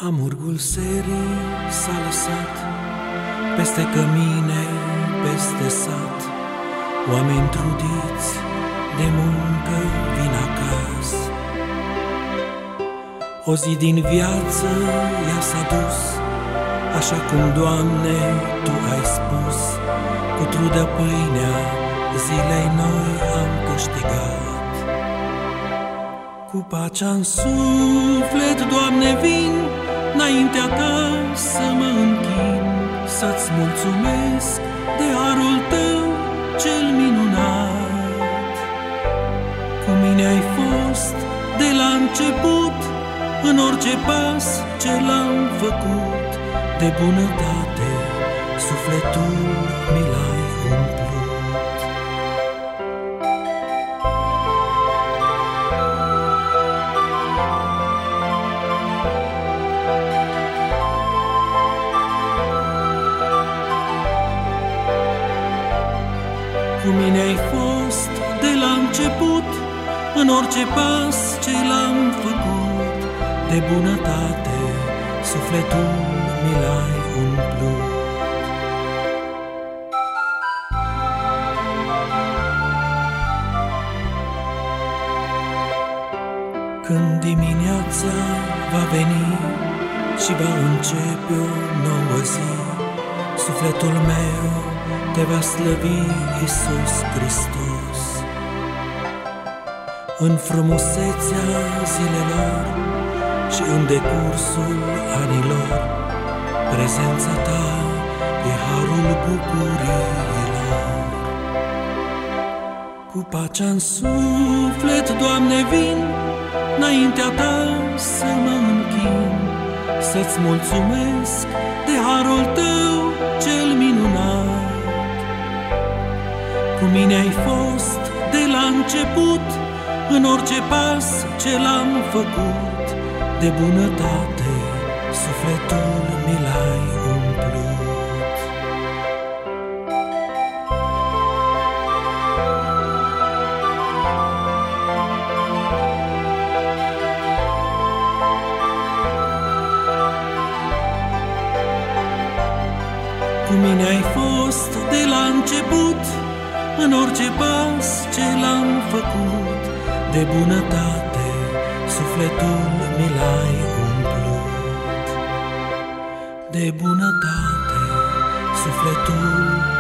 Amurgul serii s-a lăsat peste cămine, peste sat. Oameni trudiți de muncă vin acasă. O zi din viață ea s-a dus, așa cum, Doamne, Tu ai spus. Cu trudă pâinea zilei noi am câștigat. Cu pacea-n suflet, Doamne, vin înaintea Ta să mă închin, să-ți mulțumesc de harul Tău cel minunat. Cu mine ai fost de la început, în orice pas ce l-am făcut. De bunătate sufletul mi l-ai umplut. Cu mine ai fost de la început, în orice pas ce l-am făcut. De bunătate sufletul mi l-ai umplut. Când dimineața va veni și va începe o nouă zi, sufletul meu te va slăvi, Iisus Hristos. În frumusețea zilelor și în decursul anilor, prezența Ta e harul bucuriilor. Cu pacea-n suflet, Doamne, vin înaintea Ta să mă închin, să-ți mulțumesc de harul Tău cel minunat. Cu mine ai fost de la început, în orice pas ce l-am făcut. De bunătate sufletul mi l-ai umplut. Cu mine ai fost de la început, în orice pas ce l-am făcut. De bunătate sufletul mi l-ai umplut. De bunătate sufletul